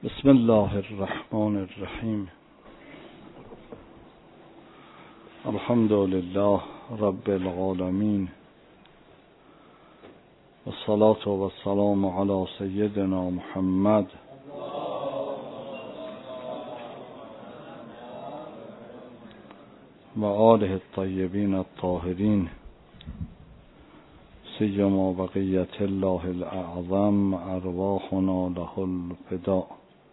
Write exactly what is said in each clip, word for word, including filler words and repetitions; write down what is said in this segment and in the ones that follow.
بسم الله الرحمن الرحیم. الحمد لله رب العالمین و الصلاة و السلام علی سیدنا محمد و آله الطیبین الطاهرین سیما بقیت الله الاعظم ارواحنا له الفداء.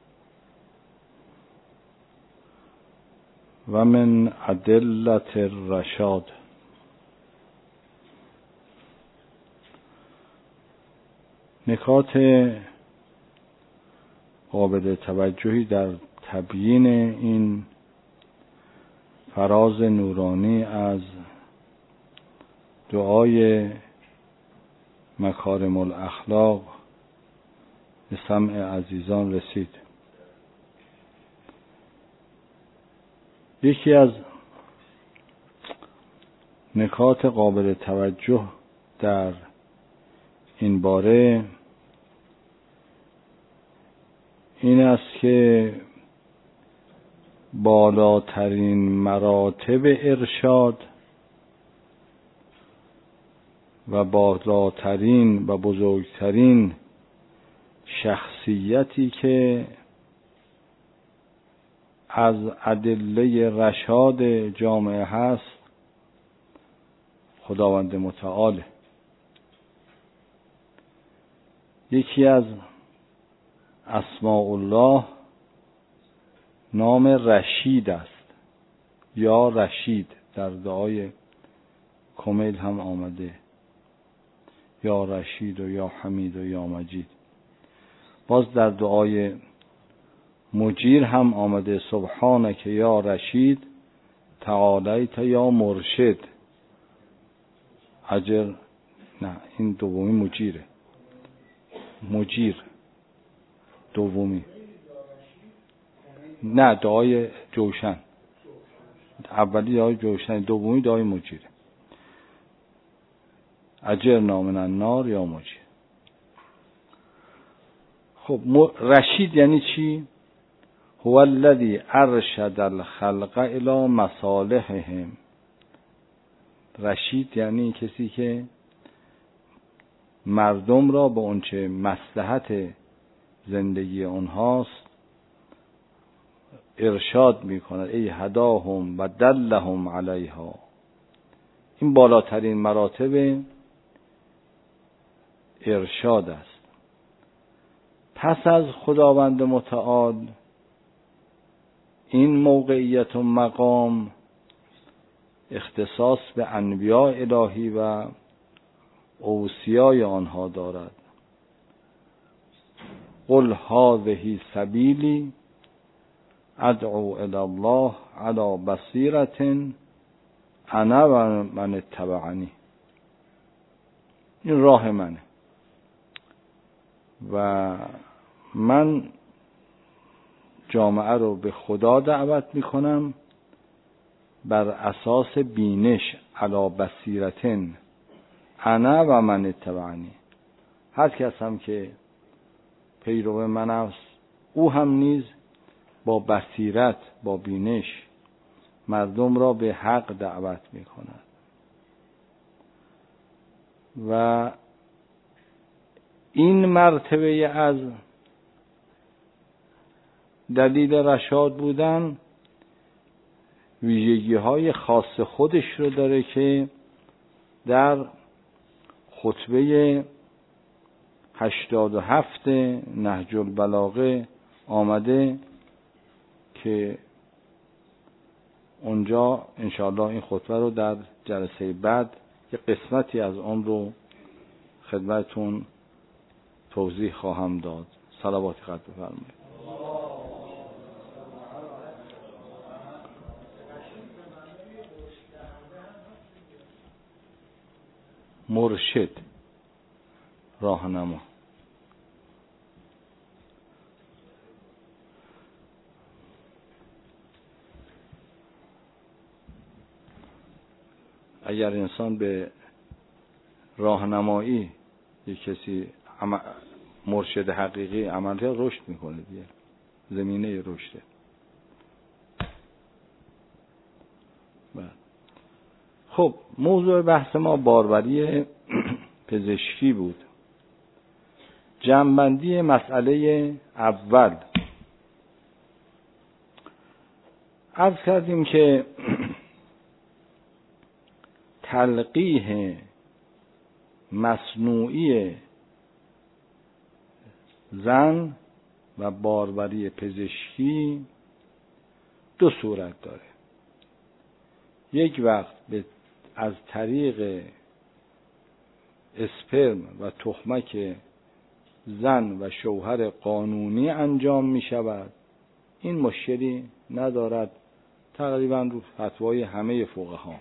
و من ادلة الرشاد، نکات قابل توجهی در تبیین این فراز نورانی از دعای مکارم الاخلاق به سمع عزیزان رسید. یکی از نکات قابل توجه در این باره این است که بالاترین مراتب ارشاد و بالاترین و بزرگترین شخصیتی که از ادله رشاد جامعه هست خداوند متعال. یکی از اسماء الله نام رشید است یا رشید، در دعای کمیل هم آمده یا رشید و یا حمید و یا مجید. باز در دعای مجیر هم آمده سبحانک یا رشید تعالیت یا مرشد اجر. نه، این دومی مجیره، مجیر دومی. نه، دعای جوشن، اولی دعای جوشن، دومی دعای مجیره. اجرنا من النار یا مجیر. خب رشید یعنی چی؟ هو الذی ارشد الخلق الی مصالحهم. رشید یعنی کسی که مردم را به اونچه مصلحت زندگی اونهاست ارشاد میکند. ای هداهم و دلهم علیها. این بالاترین مراتب ارشاد است. پس از خداوند متعال این موقعیت و مقام اختصاص به انبیاء الهی و اوصیای آنها دارد. قل هذه سبیلی ادعو الی الله علی بصیرة انا و من اتبعنی. این راه منه و من جامعه رو به خدا دعوت میکنم بر اساس بینش، علی بصیرتن انا و من اتبعنی. هر کس هم که پیرو من است او هم نیز با بصیرت، با بینش مردم را به حق دعوت میکند. و این مرتبه از دلیل رشاد بودن ویژگی های خاص خودش رو داره که در خطبه هشتاد و هفت نهج البلاغه آمده که اونجا انشاءالله این خطبه رو در جلسه بعد یه قسمتی از اون رو خدمتون توضیح خواهم داد. صلوات خط بفرمایید. مرشد، راهنما. اگر انسان به راهنمایی یک کسی مرشد حقیقی عمل کرد رشد میکنه دیگه. زمینه رشده. خب موضوع بحث ما باربری پزشکی بود. جمع‌بندی مسئله اول، عرض کردیم که تلقیح مصنوعی زن و باربری پزشکی دو صورت داره. یک وقت به از طریق اسپرم و تخمک زن و شوهر قانونی انجام می شود، این مشکلی ندارد، تقریبا رو فتوای همه فقها.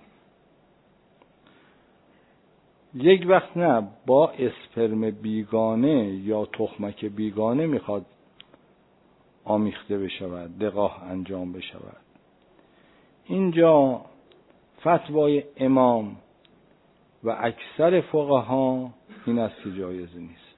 یک وقت نه، با اسپرم بیگانه یا تخمک بیگانه میخواد آمیخته بشود، لقاح انجام بشود. اینجا فتوای امام و اکثر فقها این است که جایز نیست.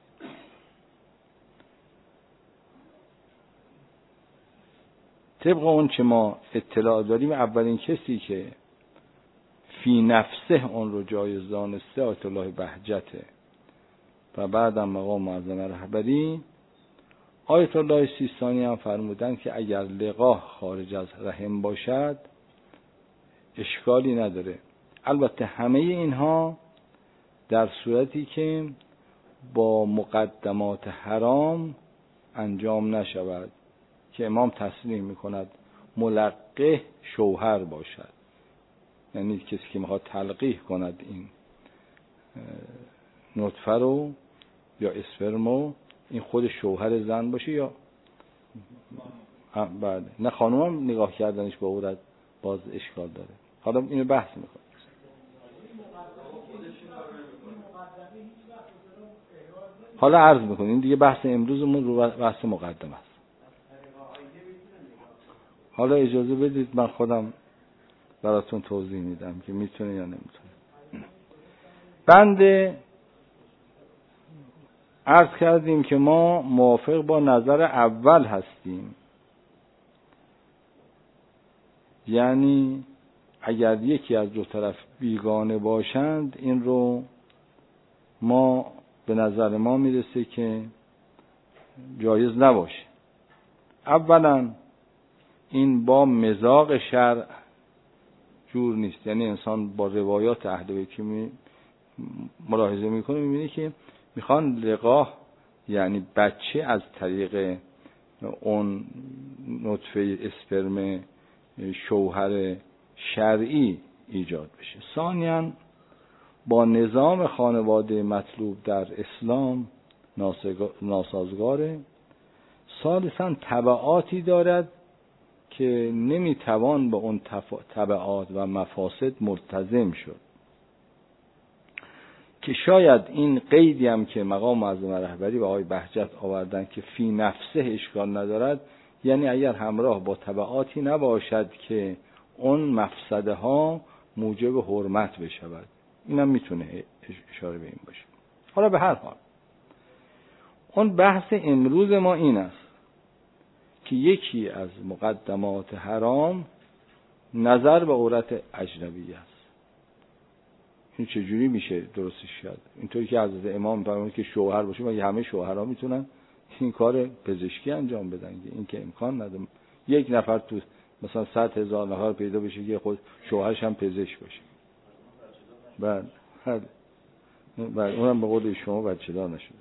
طبق اون چه ما اطلاع داریم، اولین کسی که فی نفسه اون رو جایز دانسته آیت الله بهجته و بعدم مقام معظم رهبری. آیت الله سیستانی هم فرمودن که اگر لقاح خارج از رحم باشد اشکالی نداره، البته همه اینها در صورتی که با مقدمات حرام انجام نشود که امام تصریح میکند ملقح شوهر باشد، یعنی کسی که میخواد تلقیح کند این نطفه رو یا اسپرمو، این خود شوهر زن باشه یا بعد نه خانوم هم نگاه کردنش با عورت باز اشکال داره. حالا اینو بحث میکنم. حالا عرض میکنیم این دیگه بحث امروزمون رو بحث مقدم است. حالا اجازه بدید من خودم براتون توضیح میدم که میتونه یا نمیتونه. بند عرض کردیم که ما موافق با نظر اول هستیم، یعنی اگر یکی از دو طرف بیگانه باشند این رو ما به نظر ما میرسه که جایز نباشه. اولا این با مذاق شرع جور نیست، یعنی انسان با روایات اهل بیت که می ملاحظه میکنه میبینه که میخوان لقاح یعنی بچه از طریق اون نطفه اسپرم شوهر شرعی ایجاد بشه. ثانیاً با نظام خانواده مطلوب در اسلام ناسازگاره. ثالثاً تبعاتی دارد که نمیتوان به اون تبعات و مفاسد ملتزم شد، که شاید این قیدی هم که مقام معظم رهبری و آقای بهجت آوردن که فی نفسه اشکال ندارد، یعنی اگر همراه با تبعاتی نباشد که اون مفسده ها موجب حرمت بشود، اینم میتونه اشاره به این باشه. حالا به هر حال اون بحث امروز ما این است که یکی از مقدمات حرام نظر به عورت اجنبی است. این چجوری میشه درستش کرد؟ اینطوری که حضرت امام فرمود که شوهر باشه، مگه همه شوهرها میتونن این کار پزشکی انجام بدن؟ این که امکان نداره یک نفر تو مثلا صد هزار نفر پیدا بشه که خود شوهرش هم پزشک باشه. بعد بعد اونم به قول شما بچه دار نشده.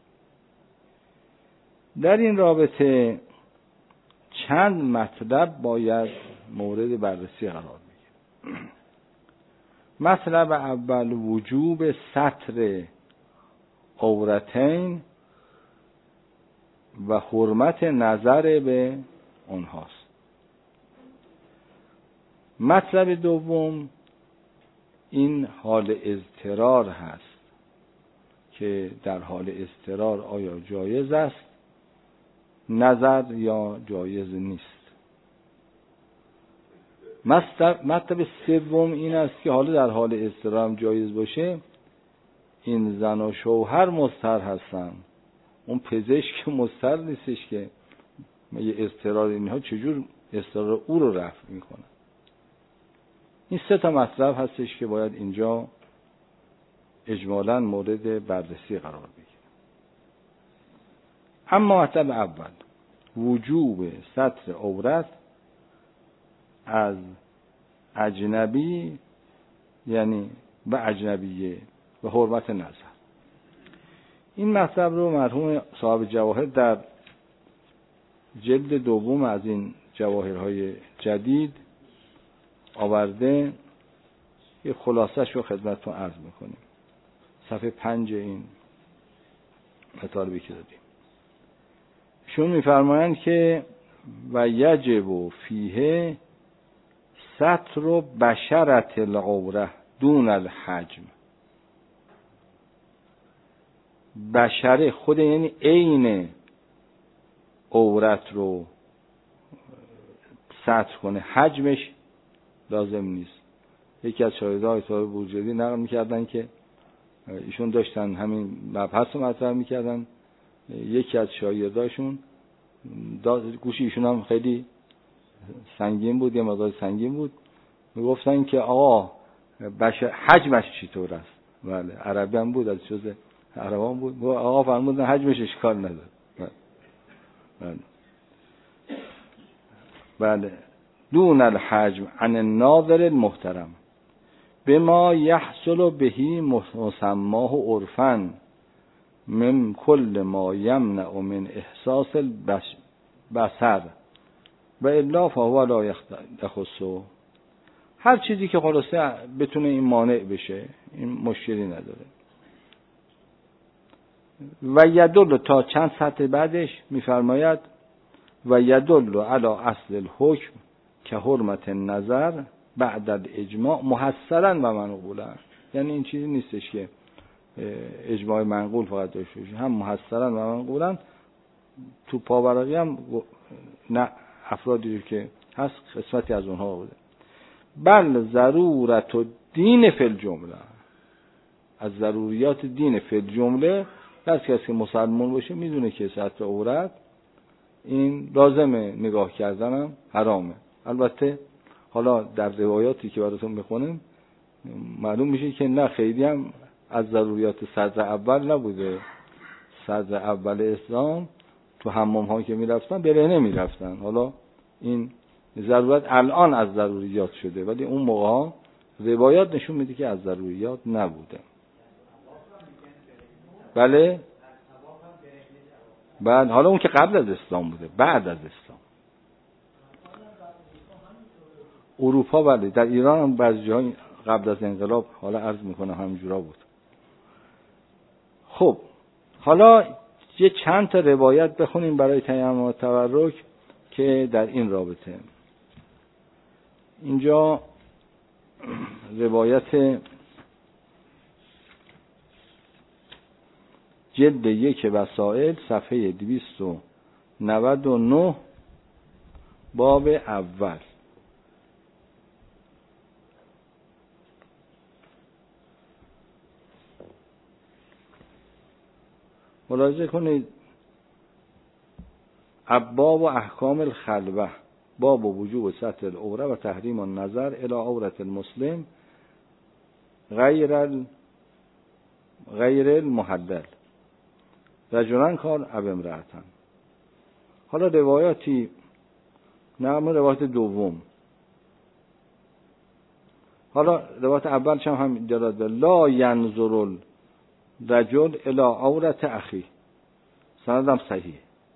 در این رابطه چند مطلب باید مورد بررسی قرار بگیره. مطلب اول وجوب ستر عورتین و حرمت نظر به اونهاست. مطلب دوم این حال اضطرار هست که در حال اضطرار آیا جایز است نظر یا جایز نیست. مطلب سوم این است که حالا در حال اضطرار هم جایز باشه، این زن و شوهر مضطر هستن، اون پزشک مضطر نیستش که یه اضطرار اینها چجور اضطرار او رو رفع میکنه. این سه تا مطلب هستش که باید اینجا اجمالاً مورد بررسی قرار بگیره. اما مطلب اول، وجوب ستر عورت از اجنبی، یعنی به اجنبیه و حرمت نظر. این مطلب رو مرحوم صاحب جواهر در جلد دوم از این جواهرهای جدید آورده، یه خلاصش رو خدمتتون عرض میکنیم. صفحه پنج این مطالبی که دادیم، شون میفرمایند که و یجب فیه ستر بشرت العوره دون الحجم. بشره خود یعنی عین عورت رو ستر کنه، حجمش لازم نیست. یکی از شاهدهای صاحب بورجردی نقل میکردن که ایشون داشتن همین مبحث رو مطرح میکردن، یکی از شاگرداشون گوشی ایشون هم خیلی سنگین بود، یه مقدار سنگین بود، میگفتن که آقا بشر حجمش چطور است؟ بله عربی هم بود، از جزء عربان بود. آقا فرمودن حجمش اشکال نداره. بله بله دون الحجم عن الناظر المحترم بما يحصل به مسماه عرفا من كل ما يمنع من احساس البصر و الا فهو لا يخصه. هر چیزی که خلاصه بتونه این مانع بشه، این مشکلی نداره. و یدل تا چند سطر بعدش میفرماید و یدل علی اصل الحکم که حرمت نظر بعد الاجماع محصلا و منقولا. یعنی این چیزی نیستش که اجماع منقول فقط داشته باشه، هم محصلا و منقولا. تو پاورقی هم نه افرادی که هست قسمتی از اونها بوده. بل ضرورت و دین فی الجمله، از ضروریات دین فی الجمله، هر کسی که مسلمان باشه میدونه که ستر عورت این لازمه، نگاه کردنم حرامه. البته حالا در روایاتی که براتون میخونیم معلوم میشه که نه، خیلی هم از ضروریات صدر اول نبوده. صدر اول اسلام تو حمام ها که میرفتن برهنه میرفتن. حالا این ضرورت الان از ضروریات شده، ولی اون موقع ها روایات نشون میده که از ضروریات نبوده. بله بله حالا اون که قبل از اسلام بوده، بعد از اسلام اروپا بله، در ایران هم بعضی جاهای قبل از انقلاب حالا عرض میکنه همینجورا بود. خب حالا یه چند تا روایت بخونیم برای تیمم و تبرک که در این رابطه. اینجا روایت جلد یک وسائل صفحه دویست و نود و نه باب اول. ملاحظه کنید ابواب و احکام الخلوه، باب وجوب ستر العوره و تحریم النظر الی عورت المسلم غیر ال... غیر المحلل رجلان کان اب امرأتن. حالا روایاتی نام روایت دوم، حالا روایت اولش هم هم داره لا ینظر الرجل الی عورت اخی، سندم صحیح.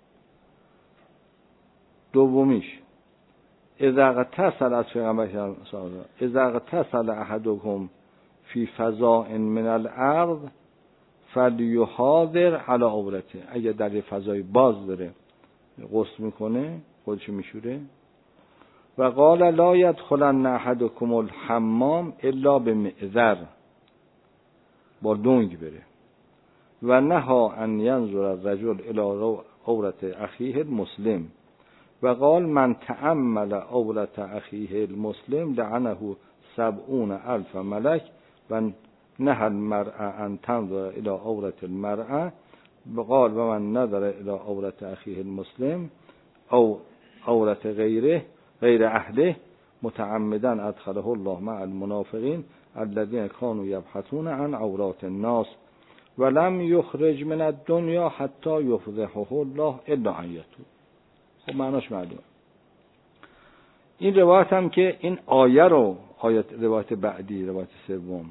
دومیش اذا اغتسل از پیغمبر اذا اغتسل احدکم فی فضاء من الارض فلیحاذر علی عورته، اگه در یه فضای باز داره غسل میکنه خودشو میشوره. و قال لا یدخلن احدکم الحمام الا بمعذر، با دنگ بره. و نها ان ینظر الرجل الی عورت اخیه المسلم. و قال من تأمل عورت اخیه المسلم لعنه سبعون الف ملک و نهى المرأة ان تنظر الى عورت المرأة. و قال و من نظر الى عورت اخیه المسلم او عورت غیره غیر اهله متعمدا ادخله الله مع المنافقین الذين كانوا يبحثون عن عورات الناس ولم يخرج من الدنيا حتى يفضحه الله الا ان يتوب. خب معناش معلومه. این روایت هم که این آیه رو آیت روایت بعدی روایت سوم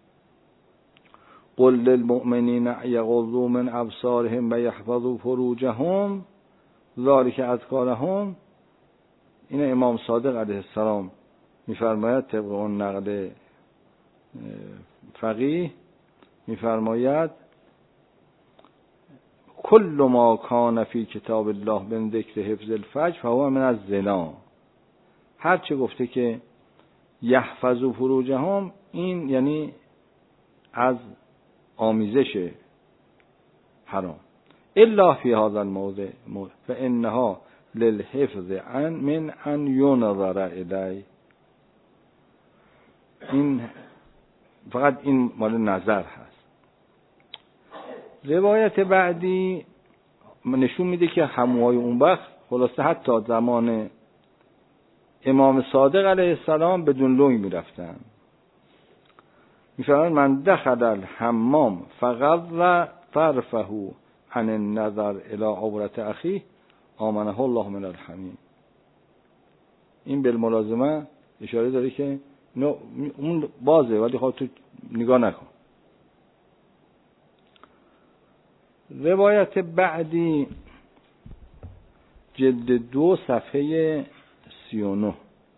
قل للمؤمنین یغضوا من ابصارهم و یحفظوا فروجهم ذلک اذکارهم، این امام صادق علیه السلام میفرماید طبق اون نقل فقیه میفرماید کل ما کان فی کتاب الله من ذکر حفظ الفرج فهو من الزنا. هر چه گفته که یحفظوا فروجهم این یعنی از آمیزش حرام الا فی هذا الموضع فانها للحفظ عن من ان ينظر الی. این فقط این مال نظر هست. روایت بعدی نشون میده که هموهای اون وقت خلاصه حتی زمان امام صادق علیه السلام بدون لنگ میرفتن. میفرماید من دخل الحمام فغض طرفه عن النظر الى عورت اخیه آمنه الله من الحمیم. این بالملازمه اشاره داره که اون بازه ولی خواهد تو نگاه نکن. روایت بعدی جلد دو صفحه سی و نه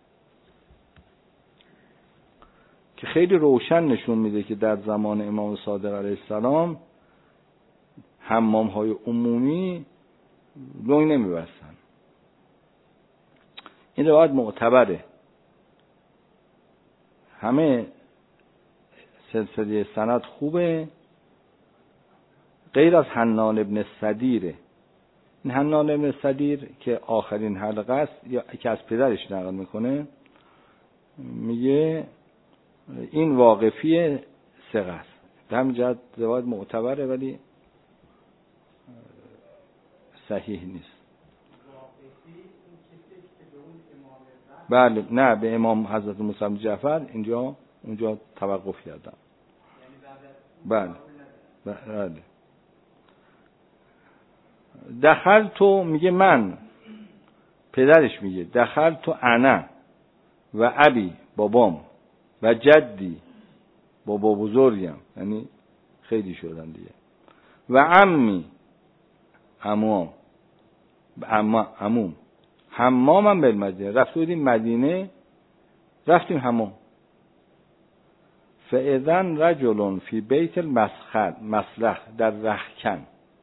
که خیلی روشن نشون میده که در زمان امام صادق علیه السلام حمام های عمومی لنگ نمیبستن. این روایت معتبره، همه سلسله سند خوبه غیر از حنان ابن صدیره. این حنان ابن صدیر که آخرین حلقه است یا که از پدرش نقل میکنه میگه این واقفی ثقه است، به همین جهت روایت معتبره ولی صحیح نیست. بله نه به امام حضرت موسی بن جعفر اینجا اونجا توقف کردم. بله بله. دخل تو میگه من، پدرش میگه دخل تو انا و ابی بابام و جدی بابا بزرگم، یعنی خیلی شدن دیگه، و عمی عموم عموم عموم حمامم به مدینه، رفته بودیم مدینه رفتیم حمام. فاذن رجل فی بیت المسخر مسلخ در رخکن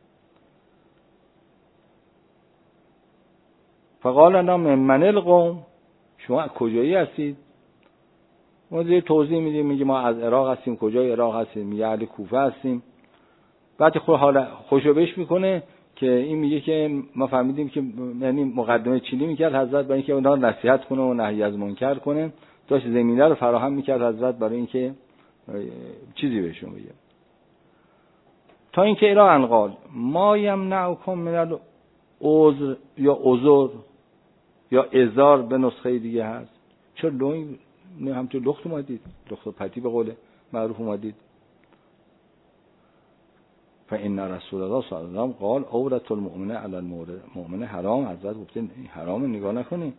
فقال لنا من القوم، شما کجایی هستید؟ ما دیگه توضیح میدیم، میگه ما از عراق هستیم. کجای عراق هستیم؟ میگه اهل کوفه هستیم. بعد خود حالا خوشو بش میکنه که این میگه که ما فهمیدیم که یعنی مقدمه چینی میکرد حضرت برای اینکه اونها نصیحت کنه و نهی از منکر کنه، داشت زمینه رو فراهم میکرد حضرت برای اینکه چیزی بهشون بگه. تا اینکه الی ان قال ما یمنعکم من العذر یا عذر یا ازار به نسخه دیگه هست، چرا لنگ نه همچون لخت اومدید، لخت و پتی به قول معروف اومدید. فإن رسول الله صلی الله علیه و آله قال عورت المؤمن علی المؤمن حرام، حضرت گفتن حرام نگاه نکنی.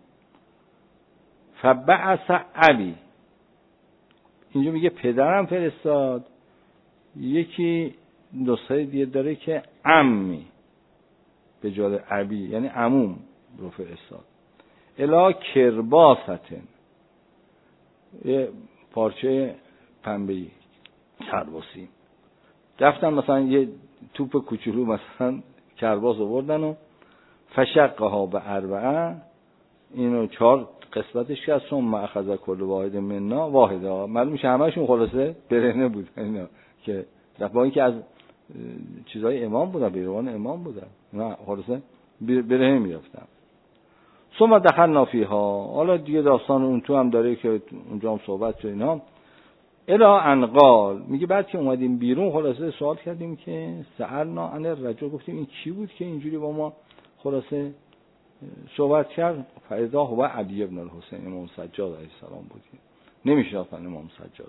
فبعث علی، اینجا میگه پدرم فرستاد. یکی نسخه دیگه داره که عمی به جای ابی یعنی عموم رو فرستاد. الا کرباستن، یه پارچه پنبه‌ای کرباسی، رفتن مثلا یه توپ کوچولو مثلا کرباس آوردن و فشقها به اربعه، اینو چهار قسمتش کرد. ثم اخذ کل واحد منا واحدا، معلوم میشه همه‌شون خلاصه برهنه بود اینا که با اینکه از چیزای امام بودن، بیروان امام بودن، نه خلاصه برهنه میرفتن. ثم دخلنا فیها، حالا دیگه داستان اون تو هم داره که اونجا هم صحبت شد اینا. الا ان قال، میگه بعد که اومدیم بیرون خلاصه سوال کردیم که سألنا عن الرجل، گفتیم این کی بود که اینجوری با ما خلاصه صحبت کرد. فاذا هو علی ابن الحسین امام سجاد علیه السلام بود. نمیشناختن امام سجاد.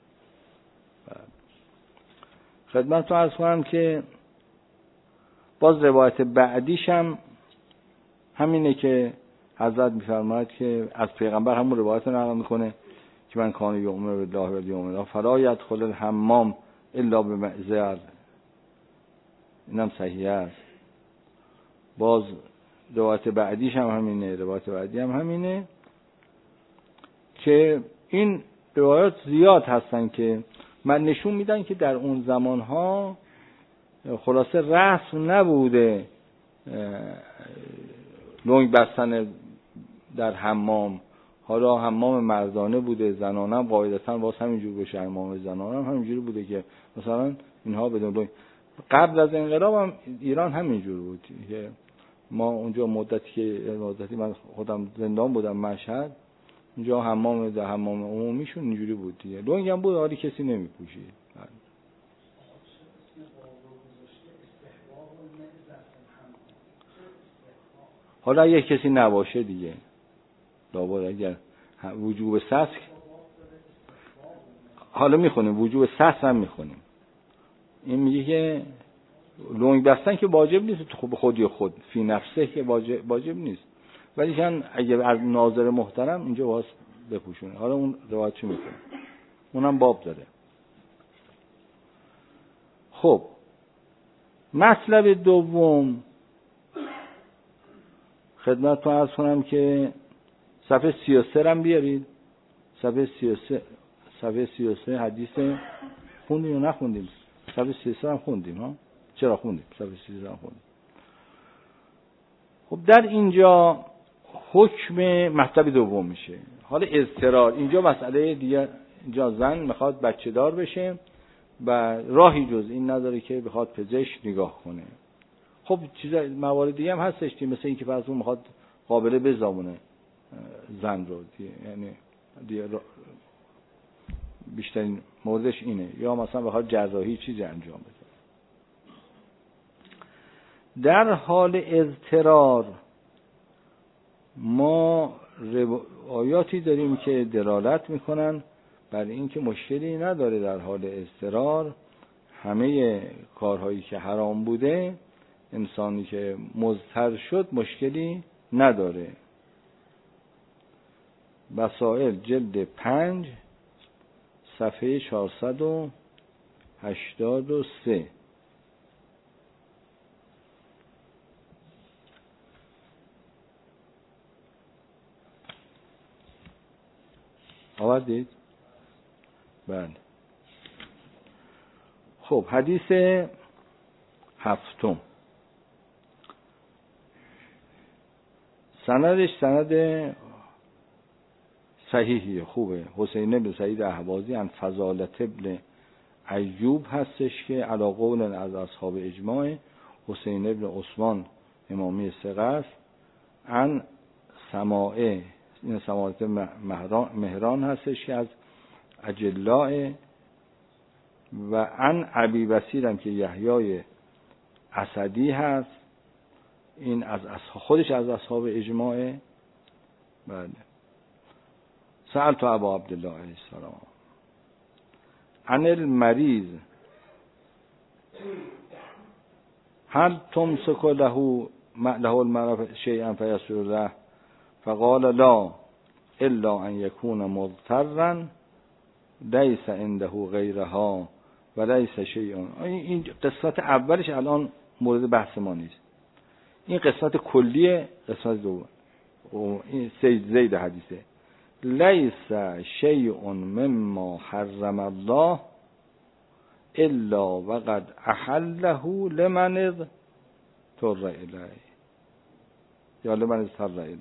خدمتتون عرض کنم که باز روایت بعدیش هم همینه که حضرت میفرماید که از پیغمبر همون روایت رو نقل میکنه که من کان یؤمن بالله و الیوم الاخر فلا یدخل الحمام الا بمعذر. اینم صحیح است. باز روایت بعدیش هم همینه، روایت بعدی هم همینه که این روایات زیاد هستن که من نشون میدن که در اون زمانها خلاصه رسم نبوده لنگ بستن در حمام. حالا حمام مردانه بوده، زنانه هم قاعدتا باز همینجور بشه، حمام زنانه هم همینجوری بوده که مثلا اینها بدون لنگ. قبل از انقلاب هم ایران همینجور بود که ما اونجا مدتی که مدتی من خودم زندان بودم مشهد، اونجا حمام در حمام عمومیشون اینجوری بود دیگه. لنگ هم بود حالی کسی نمیپوشید. حالا اگه کسی نباشه دیگه لابد اگر وجوب سس حالا میخونیم وجوب سس هم میخونیم. این میگه که لنگ بستن که واجب نیست تو خود خودی خود فی نفسه که واجب, واجب نیست، ولی چون اگه از ناظر محترم اینجا واسه بپوشونه. حالا اون روایت چی میکنه اونم باب داره. خب مطلب دوم خدمتتون عرض کنم که صفحه سی و سه هم بیارید. صفحه سی و سه صفحه سی و سه حدیث خوندیم یا نخوندیم؟ صفحه سی و سه هم خوندیم ها؟ چرا خوندیم؟ صفحه سی و سه هم خوندیم. خب در اینجا حکم مطلب دوم میشه. حالا اضطرار اینجا مسئله دیگه، اینجا زن میخواد بچه دار بشه و راهی جز این نداره که بخواد پزشک نگاه کنه. خب چیز موارد دیگه هم هستش که مثل این که فرض کن میخواد قابله بزامونه زن رو دیگه. یعنی دیگه بیشترین موردش اینه، یا مثلا بخواد جراحی چیزی انجام بده. در حال اضطرار ما روایاتی داریم که دلالت میکنن بر این که مشکلی نداره در حال اضطرار همه کارهایی که حرام بوده انسانی که مضطر شد مشکلی نداره. وسائل جلد پنج صفحه چهارصد و هشتاد و سه. آوردید؟ بله. خب حدیث هفتم سندش سند صحیحیه، خوبه. حسین بن سعید اهوازی عن فضالت ابن ایوب هستش که علی قول از اصحاب اجماع. حسین بن عثمان امامی ثقه است. عن سماعه، این سماعت مهران هستش که از اجلاء. و عن ابی بصیر هم که یحیای اسدی هست، این از خودش از اصحاب اجماع. بله. سألت ابا عبدالله علیه السلام عن المریض هل تمسك له له المرض شيئا فيسر له فقال لا الا ان يكون مضطرا ليس عنده غيرها وليس شيء. این قسمت اولش الان مورد بحث ما نیست. این قسمت کلیه. قسمت دوم این سید زید حدیثه لیس شیء مما حرم الله الا وقد احله لمن اضطر الیه یا لمن اضطر الیه.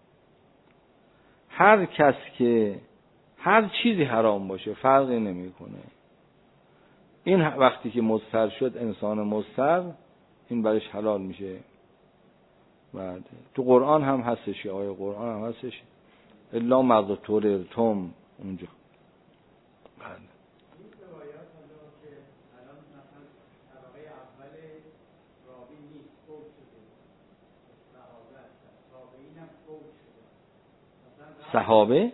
هر کس که هر چیزی حرام باشه فرقی نمیکنه، این وقتی که مضطر شد انسان مضطر این برش حلال میشه. بعد تو قرآن هم هستش، آیه قرآن هم هستش الا مضطر توم اونجا. بعد این روایات حالا که الان مثلا طبقه اول راوی نیست، فوت شده، صحابه است، تابعین صحابه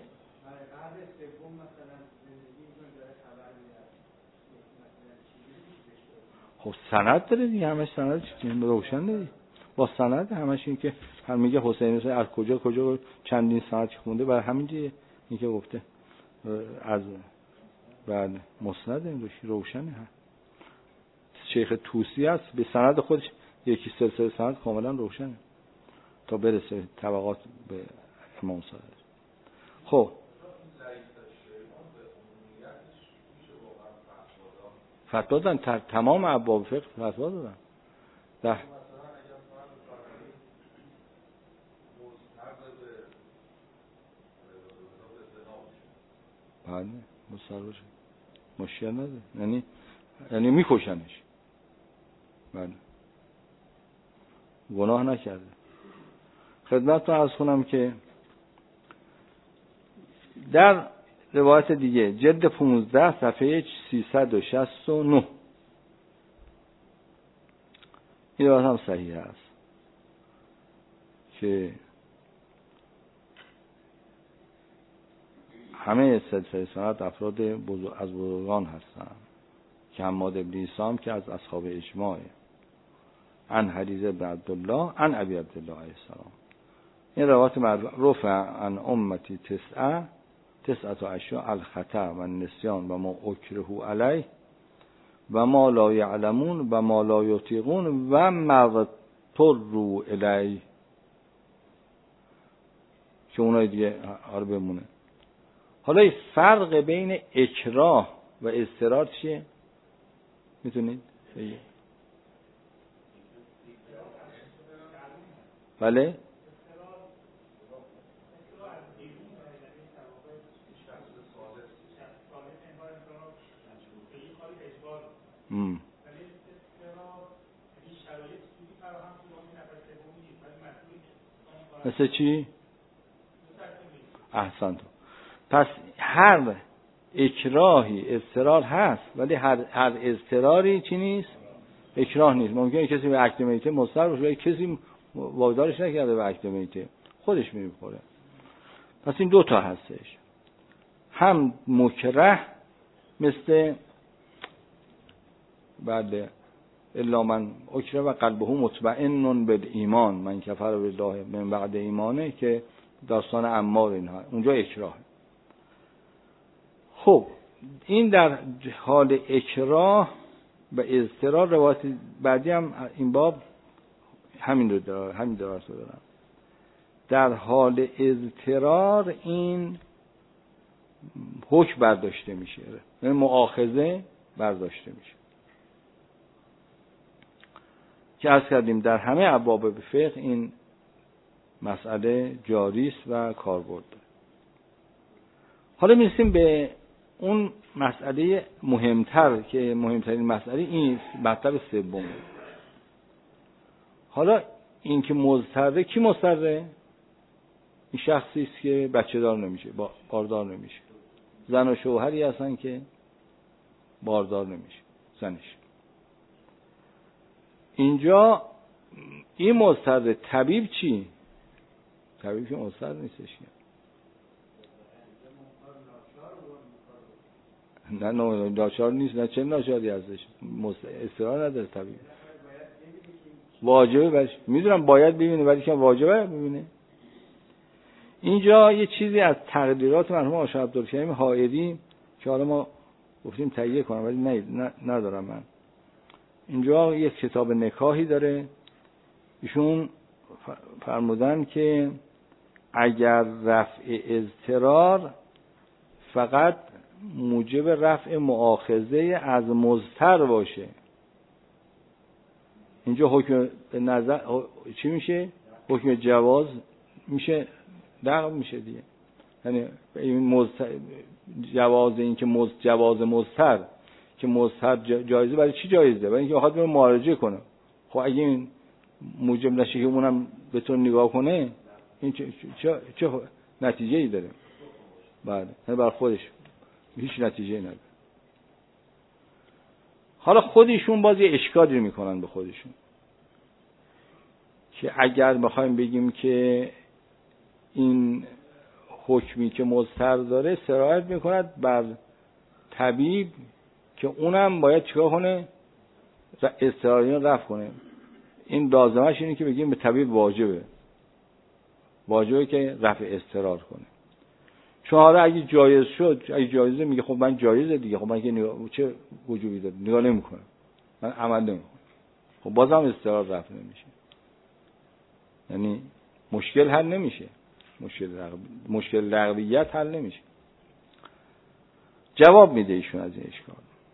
خب سند داره دیگه، همش سند روشن دیگه، با سند همش این که هم میگه حسین مثلا از کجا کجا چندین سند خونده، برای همین دیگه این که گفته از بعد مسند این روشنه. شیخ طوسی است به سند خودش یکی سلسله سند کاملا روشنه تا برسه طبقات به امام صادق. خب فتوا دادن، تمام ابواب فقه فتوا دادن. ده بله مصرح مشکل نداره، یعنی یعنی میکشنش، بله گناه نکرده. خدمتتون عرض کنم که در روایت دیگه جلد پانزده صفحه سیصد و شصت و نه این روایت هم صحیح است که همه سلسله سند افراد بزرگ از بزرگان هستند که حماد بن عیسی که از اصحاب اجماع، عن حریزه بن عبدالله عن ابی عبدالله علیه السلام. این روایت معروف عن امتی تسعه تسعه اشیاء الخطا و النسیان و ما اکره علیه و ما لا یعلمون و ما لا یطیقون و مضطروا الیه، که اونای دیگه آره بمونه. حالا این فرق بین اکراه و اضطرار چیه؟ میتونید بگید؟ بله؟ ام. مثل چی؟ احسنتون. پس هر اکراهی اضطرار هست، ولی هر هر اضطراری چی نیست؟ اکراه نیست. ممکنه کسی به اکل میته مضطر باشه ولی کسی وادارش نکرده به اکل میته، خودش میخوره. پس این دو تا هستش، هم مکره مثل بعد الا من اکره و قلبه مطمئن بالایمان من کفر بالله من بعد ایمانه که داستان عمار اینها اونجا اکراه. خب این در حال اکراه و اضطرار. روایت بعدی هم این باب همین رو داره، همین درست رو دارم. در حال اضطرار این حکم برداشته میشه، یعنی مؤاخذه برداشته میشه که عرض کردیم در همه ابواب فقه این مسئله جاری است و کاربرد داره. حالا میرسیم به اون مسئله مهمتر که مهمترین مسئله این است، مطلب سوم. حالا این که مضطره، کی مضطره؟ این شخصی است که بچه دار نمیشه، باردار نمیشه. زن و شوهری هستن که باردار نمیشه زنش. اینجا این مضطره. طبیب چی؟ طبیب که مضطر نیستش. نه نه ناچار نیست، نه چه ناچاری ازش، اصرار نداره طبیب. واجبه برش، میدونم باید ببینه ولی که واجبه ببینه. اینجا یه چیزی از تقدیرات مرحوم آقا عبدالکریم حائری که حالا ما گفتیم تهیه کنم ولی نه ندارم من. اینجا یک کتاب نکاحی داره، ایشون فرمودن که اگر رفع اضطرار فقط موجب رفع مؤاخذه از مضطر باشه، اینجا حکم به نظر چی میشه؟ حکم جواز میشه، لغو میشه دیگه. یعنی این مضطر جواز، این که مز جواز مضطر که مضطر جایزه، برای چی جایزه؟ برای اینکه بخواد برای معالجه کنه. خب اگه این موجب نشه که اونم به تو نگاه کنه، این چه, چه, چه نتیجه ای داره؟ بله، یعنی برای خودش هیچ نتیجه نداره. حالا خودشون باز یه اشکالی میکنن به خودشون که اگر بخوایم بگیم که این حکمی که مضطر داره سرایت میکند بر طبیب که اونم باید چیکار کنه؟ اضطراری رفع کنه. این لازمش اینه که بگیم به طبیب واجبه واجبه که رفع اضطرار کنه. چون حالا اگه جایز شد، اگه جایزه میگه خب من جایزه دیگه، خب من که نگاه... چه وجوبی داره؟ نگاه نمیکنم، من عمل نمیکنم، خب بازم اضطرار رفع نمیشه، یعنی مشکل حل نمیشه، مشکل لغو... مشکل لغویت حل نمیشه. جواب میده ایشون از این اشکال.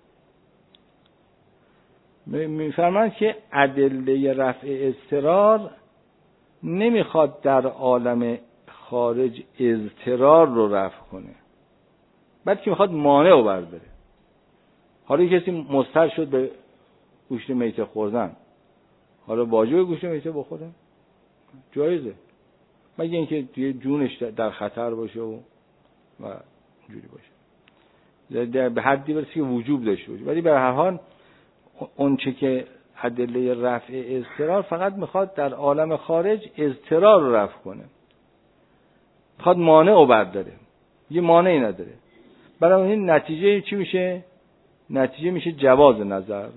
میفرماند که ادله رفع اضطرار نمیخواد در عالم خارج اضطرار رو رفع کنه، بلکه میخواد مانع رو برداره. حالا کسی مضطر شد به گوشت میته خوردن، حالا واجبه گوشت میته بخوره؟ جایزه، مگه اینکه توی جونش در خطر باشه و و اینجوری باشه، در به حدی برسه که وجوب داشته باشه. ولی به هر حال اون چه که ادله رفع اضطرار فقط میخواد در عالم خارج اضطرار رو رفع کنه، میخواد مانع رو برداره، یه مانعی نداره. برای این نتیجه چی میشه؟ نتیجه میشه جواز نظر.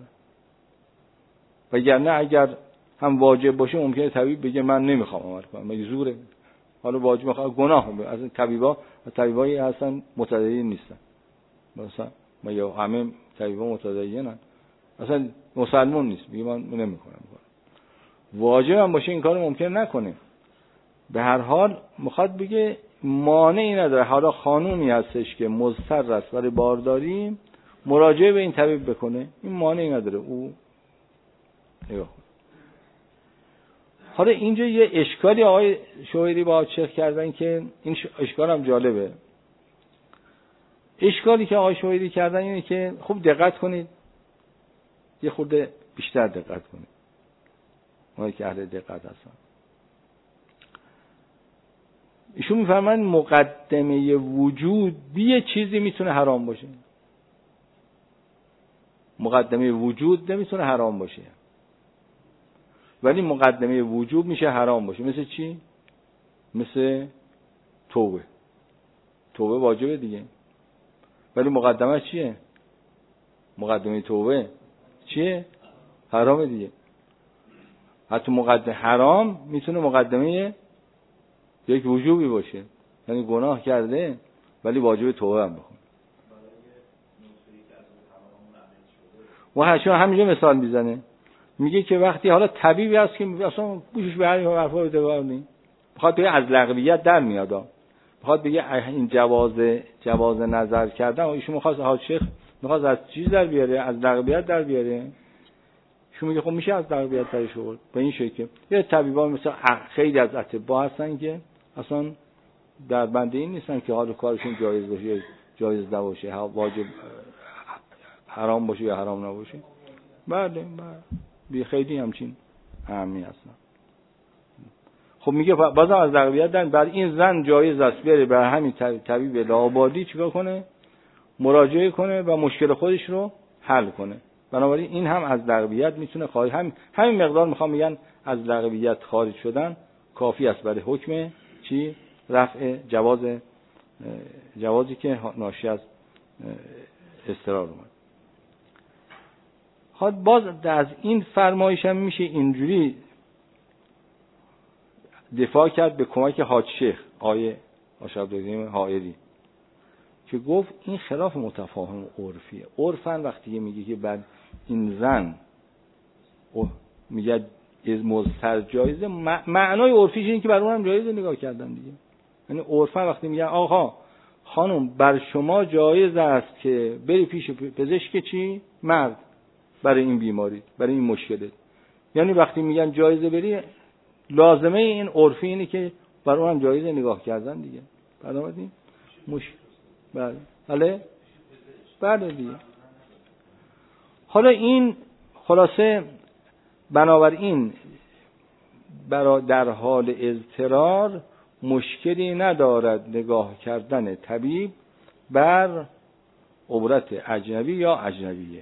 وگرنه اگر هم واجب باشه ممکنه طبیب بگه من نمیخوام عمل کنم، مگه زوره؟ حالا واجب میخواد گناه هم از طبیبا طبیبایی هستن متدین نیستن، مثلا مگه همه طبیبا متدینن؟ اصلا مسلمان نیست، میگه من نمیکنم. واجب هم باشه این کارو ممکن نکنه. به هر حال میخواد بگه مانعی نداره. حالا خانومی هستش که مضطر است برای بارداری، مراجعه به این طبیب بکنه، این مانعی نداره. او نگاه. حالا اینجا یه اشکالی آقای شویری با چک کردن که این اشکال هم جالبه. اشکالی که آقای شویری کردن اینه که خوب دقت کنید، یه خورده بیشتر دقت کنید، اونایی که اهل دقت هستن. ایشون میفرمایند مقدمه وجود یه چیزی میتونه حرام باشه، مقدمه وجود نمیتونه حرام باشه، ولی مقدمه وجوب میشه حرام باشه. مثل چی؟ مثل توبه. توبه واجبه دیگه، ولی مقدمه چیه؟ مقدمه توبه چیه؟ حرامه دیگه. حتی مقدمه حرام میتونه مقدمه یک وجوبی باشه، یعنی گناه کرده ولی واجب توبه هم بکنه. و هرچون همینجا مثال میزنه، میگه که وقتی حالا طبیبی هست که اصلا گوشش به هر حرفا اعتبار نیست، بخواد بگه از لغویت در میاد، بخواد بگه این جواز جواز نظر کردن، و ایشون میخواست حاج شیخ میخواست از چیز در بیاره، از لغویت در بیاره. ایشون میگه خب میشه از لغویت درش آورد به این شکل. یه طبیبا مثلا خیلی از اطباء هستن که اصلا در بند این نیستن که حالا کارشون جایز باشه جایز نباشه، واجب حرام باشه یا حرام نباشه. بله بله بی خیلی همچین اهمی هستن. خب میگه بازم از لغویت در بعد این زن جایز است بره به همین طبیب لاابالی چیکار کنه؟ مراجعه کنه و مشکل خودش رو حل کنه. بنابراین این هم از لغویت میتونه خارج، هم همین مقدار میخوام میگن از لغویت خارج شدن کافی است برای حکم چی؟ رفع جواز جوازی که ناشی از اضطرار اومد. حالا باز از این فرمایش هم میشه اینجوری دفاع کرد به کمک حاج شیخ آیه عبدالعظیم حائری که گفت این خلاف متفاهم عرفیه. عرفاً وقتی میگه که بعد این زن میگه از مضطر جایزه، معنای عرفیش اینه که بر اونم جایزه نگاه کردن دیگه. یعنی عرفاً وقتی میگن آقا خانم بر شما جایز است که بری پیش پزشک چی؟ مرد برای این بیماری، برای این مشکلت، یعنی وقتی میگن جایزه بری، لازمه این عرفی اینه که بر اونم جایزه نگاه کردن دیگه. بنابراین مشکل بله بله بله دیگه. حالا این خلاصه بنابراین برای در حال اضطرار مشکلی ندارد نگاه کردن طبیب بر عورت اجنبی یا اجنبیه.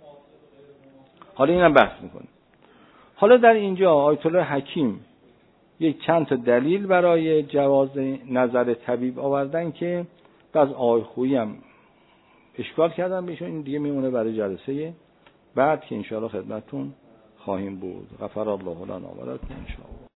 حالا اینم بحث میکنه. حالا در اینجا آیت الله حکیم یک چند تا دلیل برای جواز نظر طبیب آوردن که بعض آقای خویی هم اشکال کردن بهشون. این دیگه میمونه برای جلسه بعد که انشاءالله خدمتتون خواهیم بود. غفر الله لنا و لکم ان شاء الله.